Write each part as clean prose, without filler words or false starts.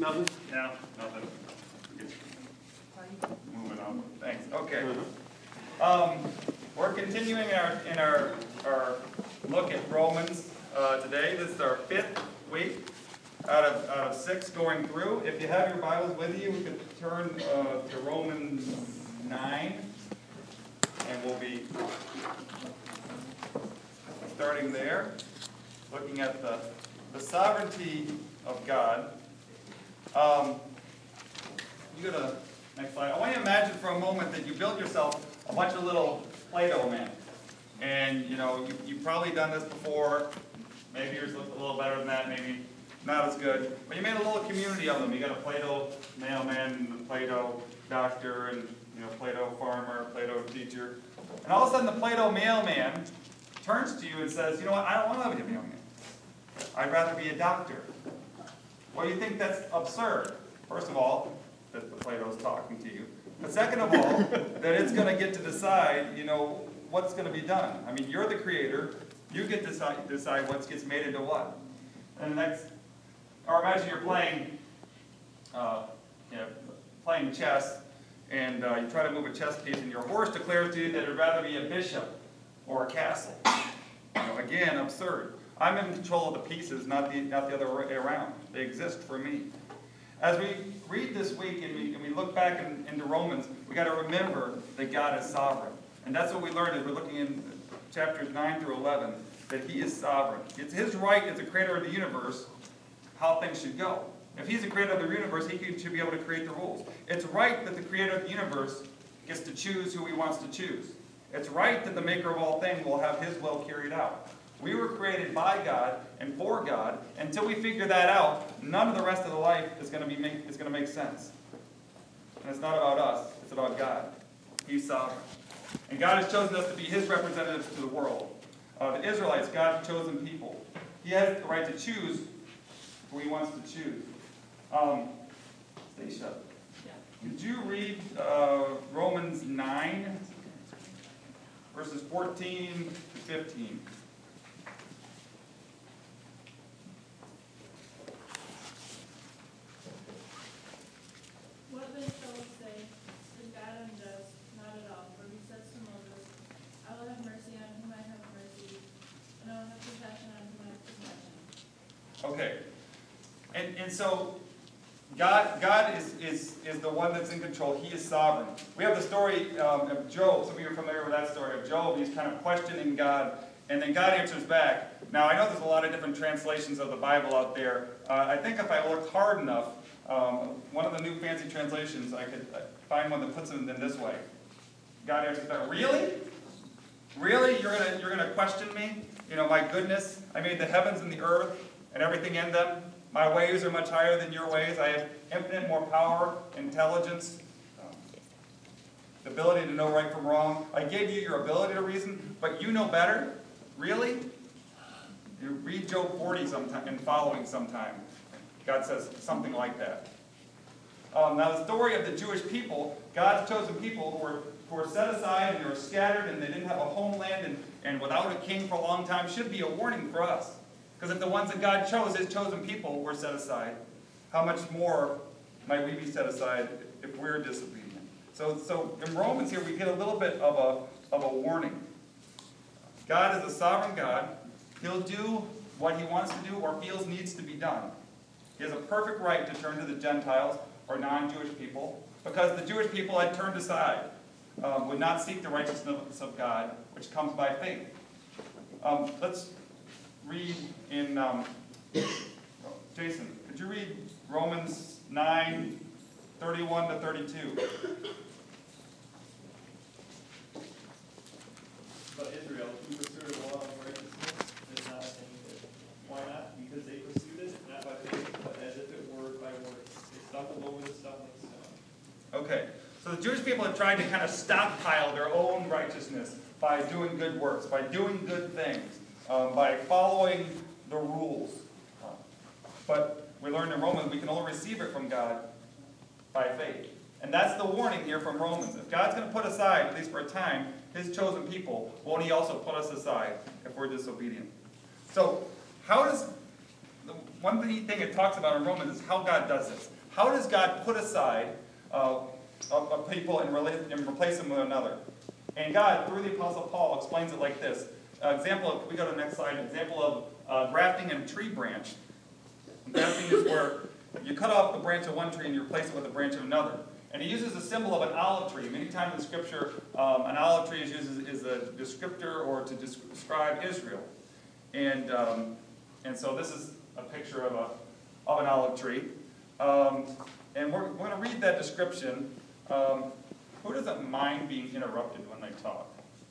Nothing? Yeah, nothing. Moving on. Thanks. Okay. We're continuing in our look at Romans today. This is our 5th week out of 6 going through. If you have your Bibles with you, we could turn to Romans 9, and we'll be starting there, looking at the sovereignty of God. You go to next slide. I want you to imagine for a moment that you built yourself a bunch of little Play-Doh men. And you've probably done this before. Maybe yours looks a little better than that, maybe not as good. But you made a little community of them. You got a Play-Doh mailman, a Play-Doh doctor, and Play-Doh farmer, Play-Doh teacher. And all of a sudden the Play-Doh mailman turns to you and says, you know what, I don't want to be a mailman. I'd rather be a doctor. Well, you think that's absurd. First of all, that the Play-Doh's talking to you. But second of all, that it's going to get to decide, what's going to be done. I mean, you're the creator. You get to decide what gets made into what. And next, or imagine you're playing chess, and you try to move a chess piece, and your horse declares to you that it'd rather be a bishop or a castle. Again, absurd. I'm in control of the pieces, not the other way around. They exist for me. As we read this week and we look back into Romans, we got to remember that God is sovereign. And that's what we learned as we're looking in chapters 9 through 11, that He is sovereign. It's His right as the creator of the universe how things should go. If He's the creator of the universe, He should be able to create the rules. It's right that the creator of the universe gets to choose who He wants to choose. It's right that the maker of all things will have His will carried out. We were created by God and for God. Until we figure that out, none of the rest of the life is going to make sense. And it's not about us. It's about God. He's sovereign. And God has chosen us to be His representatives to the world. The Israelites, God's chosen people. He has the right to choose who He wants to choose. Stacia, could you read Romans 9, verses 14 to 15? What then shall we say? Is God unjust? Not at all. For He says to Moses, I will have mercy on whom I have mercy, and I will have compassion on whom I have compassion. Okay. And so God is the one that's in control. He is sovereign. We have the story of Job. Some of you are familiar with that story of Job. He's kind of questioning God, and then God answers back. Now, I know there's a lot of different translations of the Bible out there. I think if I looked hard enough, one of the new fancy translations, I could find one that puts it in this way. God answers back, really? Really? You're gonna question me? My goodness, I made the heavens and the earth and everything in them. My ways are much higher than your ways. I have infinite more power, intelligence, the ability to know right from wrong. I gave you your ability to reason, but you know better? Really? You read Job 40 sometime and following sometime. God says something like that. Now the story of the Jewish people, God's chosen people who were set aside and they were scattered and they didn't have a homeland and without a king for a long time should be a warning for us. Because if the ones that God chose, His chosen people, were set aside, how much more might we be set aside if we're disobedient? So in Romans here we get a little bit of a warning. God is a sovereign God. He'll do what He wants to do or feels needs to be done. He has a perfect right to turn to the Gentiles or non-Jewish people because the Jewish people had turned aside, would not seek the righteousness of God, which comes by faith. Let's read in, Jason, could you read Romans 9, 31 to 32? But Israel, who pursued a law of righteousness, did not attain it. Why not? Because they pursued it, not by faith, but as if it were by works. They stumbled over the stumbling stone. Okay, so the Jewish people had tried to kind of stockpile their own righteousness by doing good works, by doing good things, by following the rules. But we learned in Romans we can only receive it from God by faith. And that's the warning here from Romans. If God's going to put aside, at least for a time, His chosen people, won't He also put us aside if we're disobedient? So how does one thing it talks about in Romans is how God does this. How does God put aside a people and replace them with another? And God, through the Apostle Paul, explains it like this. Example of, we go to the next slide, example of grafting a tree branch. Grafting is where you cut off the branch of one tree and you replace it with a branch of another. And he uses the symbol of an olive tree. Many times in Scripture, an olive tree is used as a descriptor or to describe Israel. And so this is a picture of an olive tree. And we're going to read that description. Who doesn't mind being interrupted when they talk?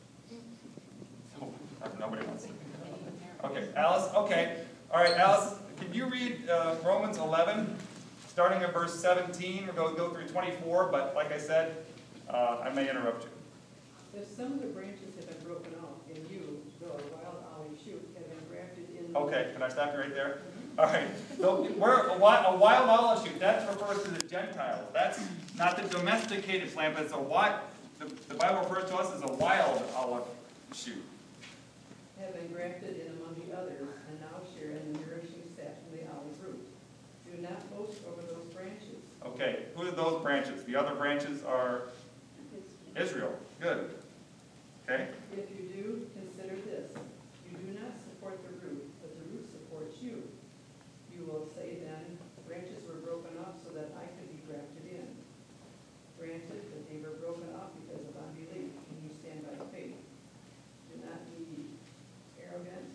Nobody wants to. Okay, Alice. Okay. All right, Alice, can you read Romans 11, starting at verse 17? We're going to go through 24, but like I said, I may interrupt you. If some of the branches have been broken off, and you, though a wild olive shoot, have been grafted in... Okay, can I stop you right there? All right, so a wild olive shoot, that refers to the Gentiles. That's not the domesticated plant, but it's the Bible refers to us as a wild olive shoot. Have been grafted in among the others, and now share in the nourishing sap from the olive root. Do not boast over those branches. Okay, who are those branches? The other branches are Israel. Good. Okay? If you do, consider this. You do not support the root, but the root supports you. You will say then, branches were broken off so that I could be grafted in. Granted that they were broken off because of unbelief, and you stand by faith. Do not be arrogant,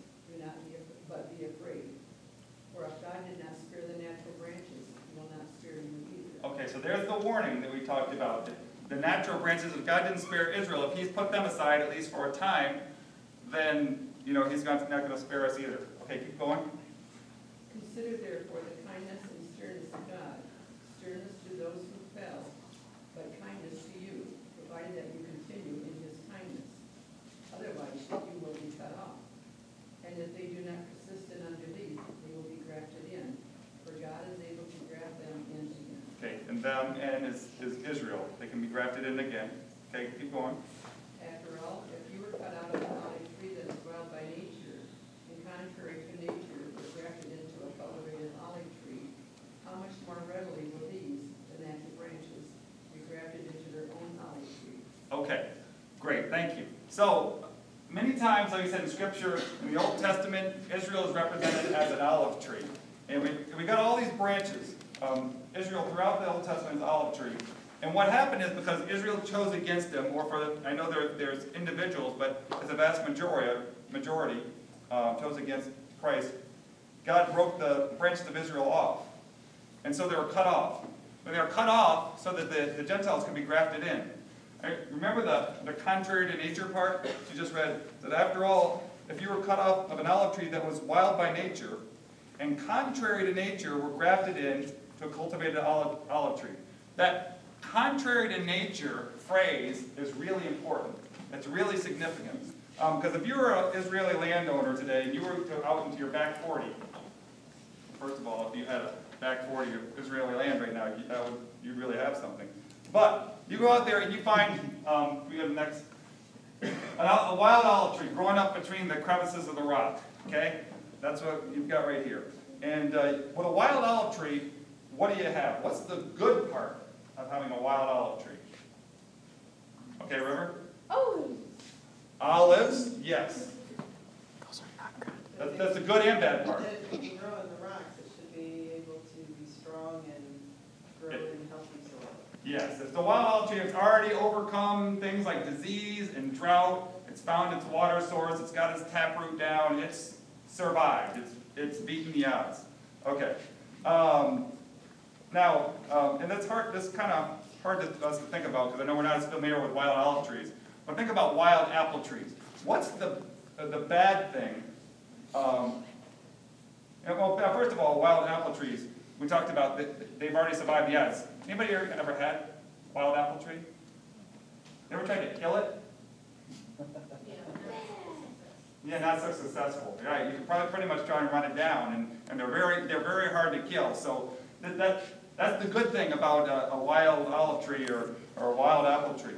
but be afraid. For if God did not spare the natural branches, he will not spare you either. Okay, so there's the warning that we talked about. The natural branches, if God didn't spare Israel, if he's put them aside, at least for a time, then, he's not going to spare us either. Okay, keep going. Consider therefore the kindness and sternness of God, sternness to those who fell, but kindness to you, provided that you continue in his kindness. Otherwise you will be cut off. And if they do not persist in unbelief, they will be grafted in, for God is able to graft them in again. Okay, and them and is Israel. They can be grafted in again. Okay, keep going. After all, if you were cut out of an olive tree that is wild by nature, and contrary to nature, were grafted into a cultivated olive tree, how much more readily will these, the natural branches, be grafted into their own olive tree? Okay, great, thank you. So, many times, like I said in Scripture, in the Old Testament, Israel is represented as an olive tree. And we got all these branches. Israel throughout the Old Testament is an olive tree. And what happened is because Israel chose against them, I know there's individuals, but as a vast majority chose against Christ, God broke the branches of Israel off. And so they were cut off. But they were cut off so that the Gentiles could be grafted in. Right? Remember the contrary to nature part? You just read that after all, if you were cut off of an olive tree that was wild by nature, and contrary to nature were grafted in to a cultivated olive tree. That contrary to nature phrase is really important. It's really significant. Because if you were an Israeli landowner today, and you were out into your back 40, first of all, if you had a back 40 of Israeli land right now, you'd really have something. But you go out there and you find, we go to the next, a wild olive tree growing up between the crevices of the rock. Okay? That's what you've got right here. And with a wild olive tree, what do you have? What's the good part of having a wild olive tree? Okay, River? Olives, yes. Those are not good. That's the good and bad part. If it can grow in the rocks, it should be able to be strong and grow in healthy soil. Yes, if the wild olive tree has already overcome things like disease and drought, it's found its water source, it's got its taproot down, it's survived, it's beaten the odds. Okay. Now, and that's kind of hard to us to think about because I know we're not as familiar with wild olive trees. But think about wild apple trees. What's the bad thing? Well, first of all, wild apple trees, we talked about, they've already survived the odds. Anybody ever had a wild apple tree? You ever tried to kill it? Yeah, not so successful. Right? You can probably pretty much try and run it down, and they're very hard to kill. So that's the good thing about a wild olive tree or a wild apple tree.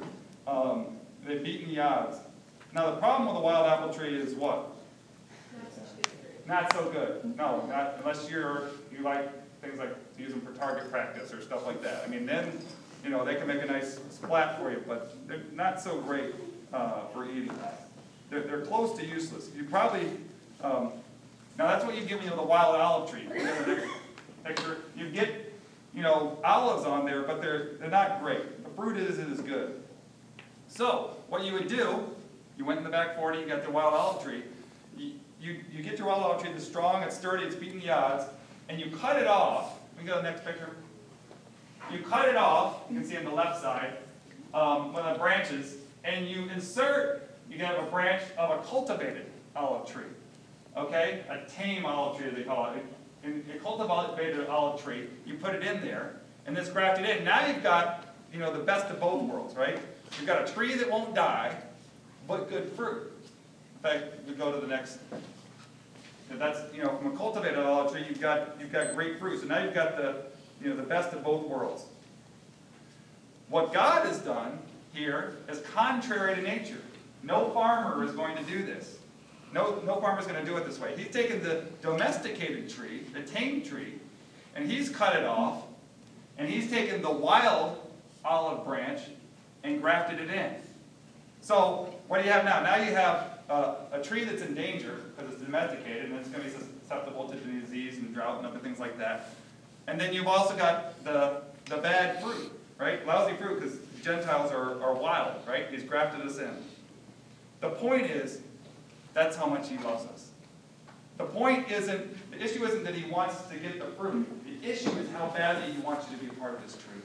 They've beaten the odds. Now the problem with a wild apple tree is what? not so good. No, not unless you like things like to use them for target practice or stuff like that. I mean, then, you know, they can make a nice splat for you, but they're not so great for eating. They're close to useless. You probably, now that's what you give me with a wild olive tree. Picture, you get, you know, olives on there, but they're not great. The fruit isn't as good. So, what you would do, you went in the back 40, you got the wild olive tree, you get your wild olive tree that's strong, it's sturdy, it's beating the odds, and you cut it off. Let me go to the next picture. You cut it off, you can see on the left side, one of the branches, and you insert, you can have a branch of a cultivated olive tree. Okay? A tame olive tree, they call it. A cultivated olive tree, you put it in there, and it's grafted in. Now you've got, you know, the best of both worlds, right? You've got a tree that won't die, but good fruit. In fact, we go to the next. That's, you know, from a cultivated olive tree, you've got great fruit. So now you've got the, you know, the best of both worlds. What God has done here is contrary to nature. No farmer is going to do this. No farmer is going to do it this way. He's taken the domesticated tree, the tame tree, and he's cut it off, and he's taken the wild olive branch and grafted it in. So what do you have now? Now you have a tree that's in danger because it's domesticated, and it's going to be susceptible to disease and drought and other things like that. And then you've also got the bad fruit, right? Lousy fruit because Gentiles are wild, right? He's grafted us in. The point is, that's how much he loves us. The issue isn't that he wants to get the fruit. The issue is how badly he wants you to be a part of his tree.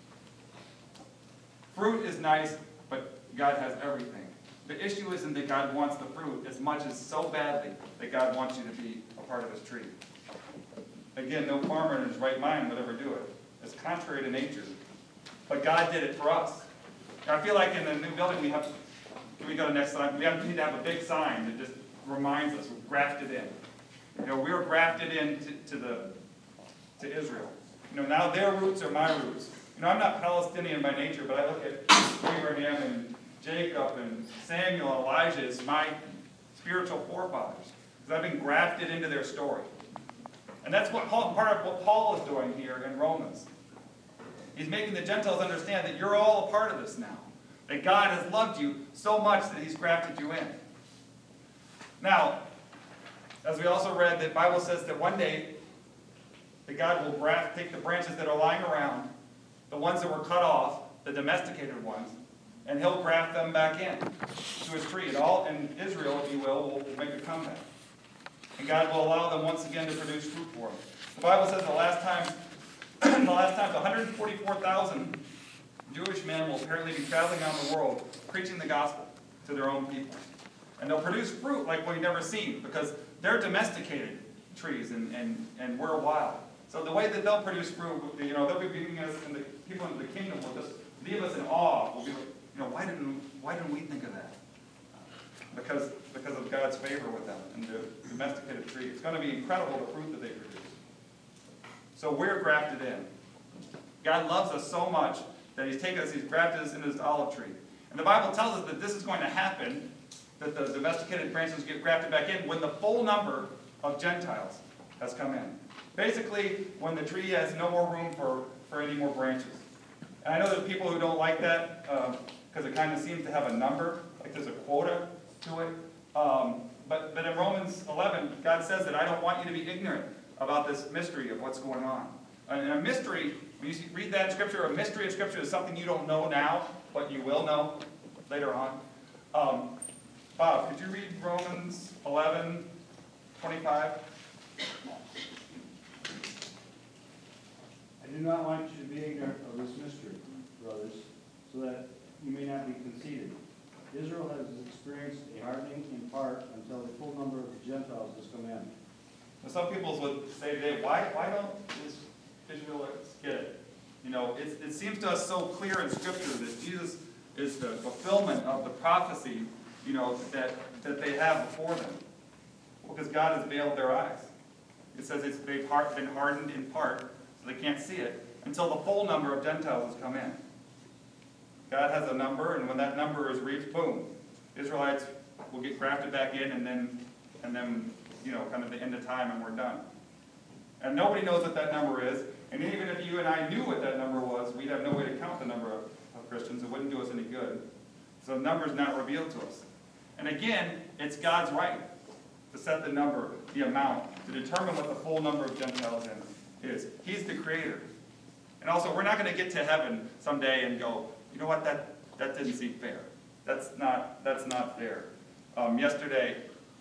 Fruit is nice, but God has everything. The issue isn't that God wants the fruit as much as so badly that God wants you to be a part of his tree. Again, no farmer in his right mind would ever do it. It's contrary to nature. But God did it for us. I feel like in the new building we have, can we go to the next slide? We need to have a big sign that just reminds us we're grafted in. You know, we were grafted in to Israel. You know, now their roots are my roots. You know, I'm not Palestinian by nature, but I look at Abraham and Jacob and Samuel and Elijah as my spiritual forefathers. Because I've been grafted into their story. And that's what part of what Paul is doing here in Romans. He's making the Gentiles understand that you're all a part of this now. That God has loved you so much that he's grafted you in. Now, as we also read, the Bible says that one day that God will take the branches that are lying around, the ones that were cut off, the domesticated ones, and he'll graft them back in to his tree. And Israel, if you will make a comeback. And God will allow them once again to produce fruit for him. The Bible says the last times 144,000 Jewish men will apparently be traveling around the world preaching the gospel to their own people. And they'll produce fruit like we've never seen because they're domesticated trees and we're wild. So the way that they'll produce fruit, you know, they'll be bringing us, and the people into the kingdom will just leave us in awe. We'll be like, you know, why didn't we think of that? Because of God's favor with them and the domesticated tree. It's going to be incredible the fruit that they produce. So we're grafted in. God loves us so much that he's taken us, he's grafted us into this olive tree. And the Bible tells us that this is going to happen, that the domesticated branches get grafted back in when the full number of Gentiles has come in. Basically, when the tree has no more room for any more branches. And I know there's people who don't like that because it kind of seems to have a number, like there's a quota to it. But in Romans 11, God says that I don't want you to be ignorant about this mystery of what's going on. And a mystery, when you read that in Scripture, a mystery in Scripture is something you don't know now, but you will know later on. Bob, could you read Romans 11:25? I do not want you to be ignorant of this mystery, brothers, so that you may not be conceited. Israel has experienced a hardening in part until the full number of the Gentiles has come in. Now, some people would say today, why don't Israelites get it? You know, it seems to us so clear in Scripture that Jesus is the fulfillment of the prophecy, you know, that they have before them. Because God has veiled their eyes. It says they've been hardened in part, so they can't see it, until the full number of Gentiles has come in. God has a number, and when that number is reached, boom, Israelites will get grafted back in, and then kind of the end of time and we're done. And nobody knows what that number is. And even if you and I knew what that number was, we'd have no way to count the number of Christians. It wouldn't do us any good. So the number's not revealed to us. And again, it's God's right to set the number, the amount, to determine what the full number of Gentiles is. He's the creator. And also, we're not going to get to heaven someday and go, you know what, that didn't seem fair. That's not fair. Yesterday,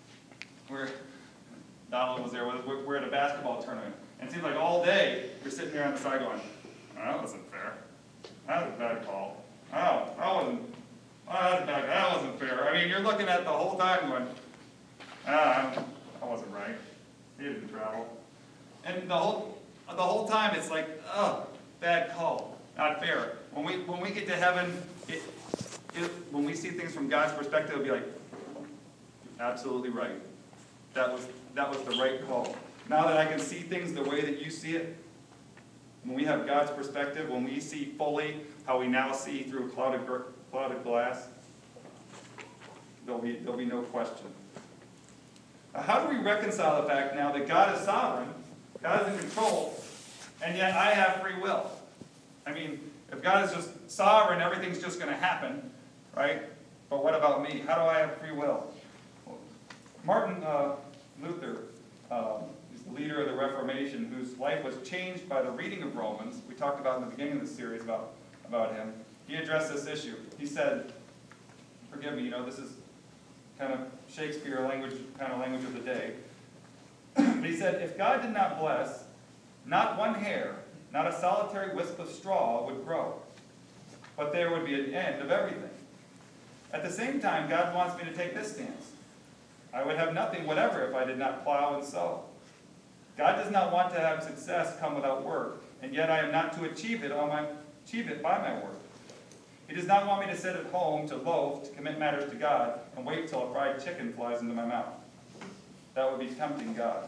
Donald was there, we're at a basketball tournament. And it seems like all day, we're sitting there on the side going, oh, that wasn't fair. That was a bad call. Oh, that wasn't fair. I mean, you're looking at the whole time going, that wasn't right. He didn't travel. And the whole time it's like, oh, bad call, not fair. When we get to heaven, when we see things from God's perspective, it'll be like, absolutely right. That was the right call. Now that I can see things the way that you see it, when we have God's perspective, when we see fully how we now see through clouded glass, there'll be no question. Now, how do we reconcile the fact now that God is sovereign, God is in control, and yet I have free will? I mean, if God is just sovereign, everything's just going to happen, right? But what about me? How do I have free will? Martin Luther, he's the leader of the Reformation, whose life was changed by the reading of Romans. We talked about in the beginning of the series about him. He addressed this issue. He said, forgive me, this is kind of Shakespeare language of the day. But he said, if God did not bless, not one hair, not a solitary wisp of straw would grow, but there would be an end of everything. At the same time, God wants me to take this stance. I would have nothing whatever if I did not plow and sow. God does not want to have success come without work, and yet I am not to achieve it by my work. He does not want me to sit at home to loaf, to commit matters to God, and wait till a fried chicken flies into my mouth. That would be tempting God.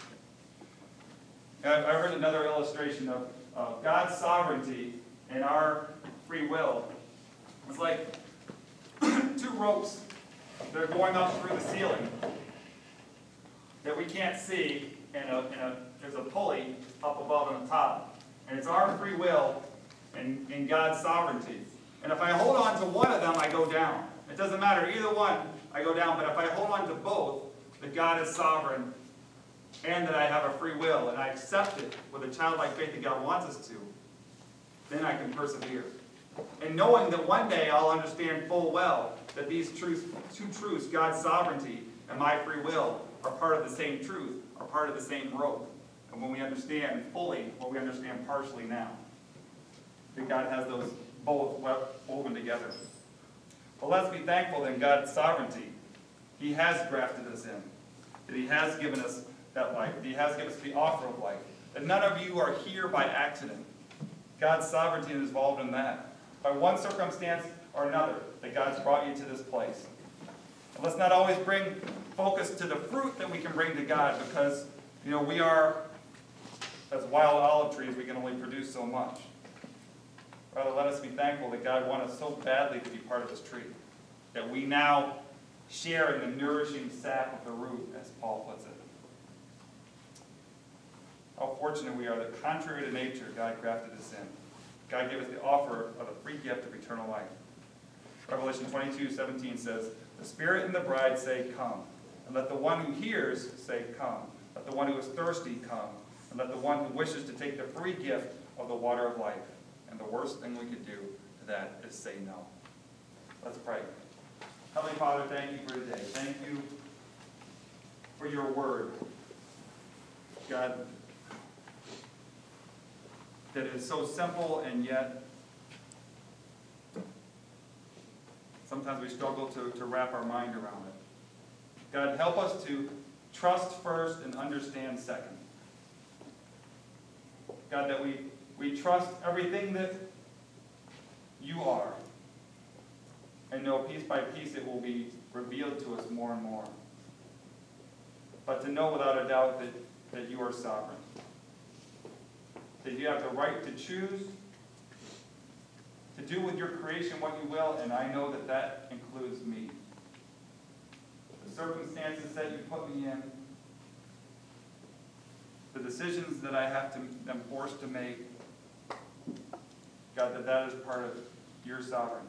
I heard another illustration of God's sovereignty and our free will. It's like two ropes that are going up through the ceiling that we can't see, and there's a pulley up above on the top. And it's our free will and God's sovereignty. And if I hold on to one of them, I go down. It doesn't matter, either one, I go down. But if I hold on to both, that God is sovereign and that I have a free will, and I accept it with a childlike faith that God wants us to, then I can persevere. And knowing that one day I'll understand full well that these two truths, God's sovereignty and my free will, are part of the same truth, are part of the same rope. And when we understand fully what we understand partially now, that God has those both woven together. But let's be thankful in God's sovereignty. He has grafted us in. That He has given us that life. That He has given us the offer of life. That none of you are here by accident. God's sovereignty is involved in that. By one circumstance or another, that God's brought you to this place. And let's not always bring focus to the fruit that we can bring to God, because we are, as wild olive trees, we can only produce so much. Rather, let us be thankful that God wanted us so badly to be part of this tree, that we now share in the nourishing sap of the root, as Paul puts it. How fortunate we are that, contrary to nature, God grafted us in. God gave us the offer of the free gift of eternal life. Revelation 22:17 says, "The Spirit and the bride say, 'Come.' And let the one who hears say, 'Come.' Let the one who is thirsty come. And let the one who wishes to take the free gift of the water of life." And the worst thing we could do to that is say no. Let's pray. Heavenly Father, thank you for today. Thank you for your word, God, that is so simple, and yet sometimes we struggle to wrap our mind around it. God, help us to trust first and understand second. God, that we trust everything that you are, and know piece by piece it will be revealed to us more and more. But to know without a doubt that you are sovereign. That you have the right to choose to do with your creation what you will, and I know that that includes me. The circumstances that you put me in, the decisions that I have to, am forced to make, God, that is part of your sovereignty.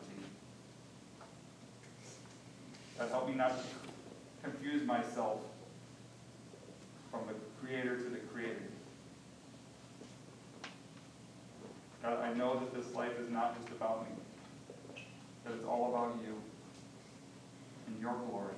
God, help me not to confuse myself from the Creator to the created. God, I know that this life is not just about me, that it's all about you and your glory.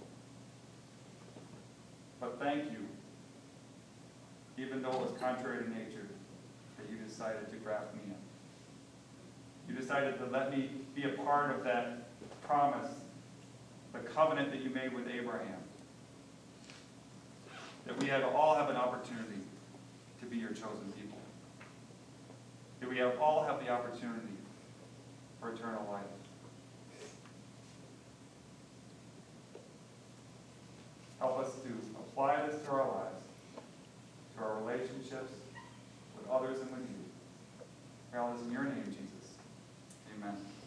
But thank you, even though it was contrary to nature, that you decided to graft me in. You decided to let me be a part of that promise, the covenant that you made with Abraham. That we all have an opportunity to be your chosen people. That we all have the opportunity for eternal life. Help us to apply this to our lives, to our relationships with others and with you. Pray all this in your name, Jesus. Amen.